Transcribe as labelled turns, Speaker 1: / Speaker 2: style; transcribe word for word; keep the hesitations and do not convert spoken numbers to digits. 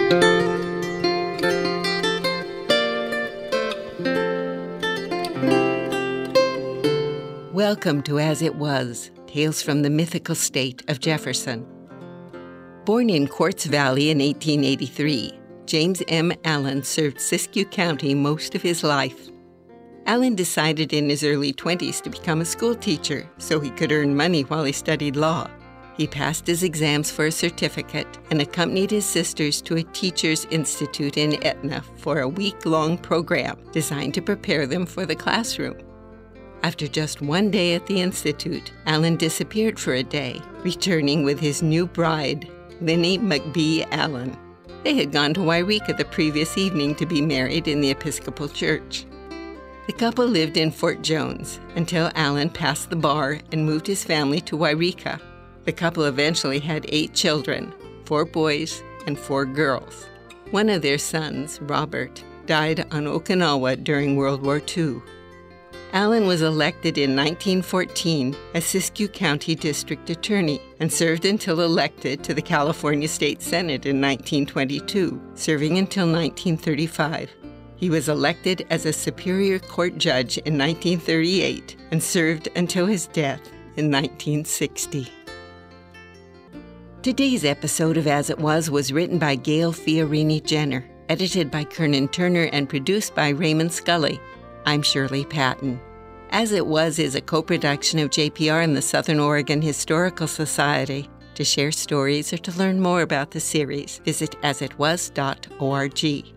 Speaker 1: Welcome to As It Was, Tales from the Mythical State of Jefferson. Born in Quartz Valley in eighteen eighty-three, James M. Allen served Siskiyou County most of his life. Allen decided in his early twenties to become a school teacher so he could earn money while he studied law. He passed his exams for a certificate and accompanied his sisters to a Teachers Institute in Etna for a week-long program designed to prepare them for the classroom. After just one day at the Institute, Allen disappeared for a day, returning with his new bride, Linnie McBee Allen. They had gone to Yreka the previous evening to be married in the Episcopal Church. The couple lived in Fort Jones until Allen passed the bar and moved his family to Yreka. The couple eventually had eight children, four boys and four girls. One of their sons, Robert, died on Okinawa during World War Two. Allen was elected in nineteen fourteen as Siskiyou County District Attorney and served until elected to the California State Senate in nineteen twenty-two, serving until nineteen thirty-five. He was elected as a Superior Court judge in nineteen thirty-eight and served until his death in nineteen sixty. Today's episode of As It Was was written by Gail Fiorini Jenner, edited by Kernan Turner, and produced by Raymond Scully. I'm Shirley Patton. As It Was is a co-production of J P R and the Southern Oregon Historical Society. To share stories or to learn more about the series, visit as it was dot org.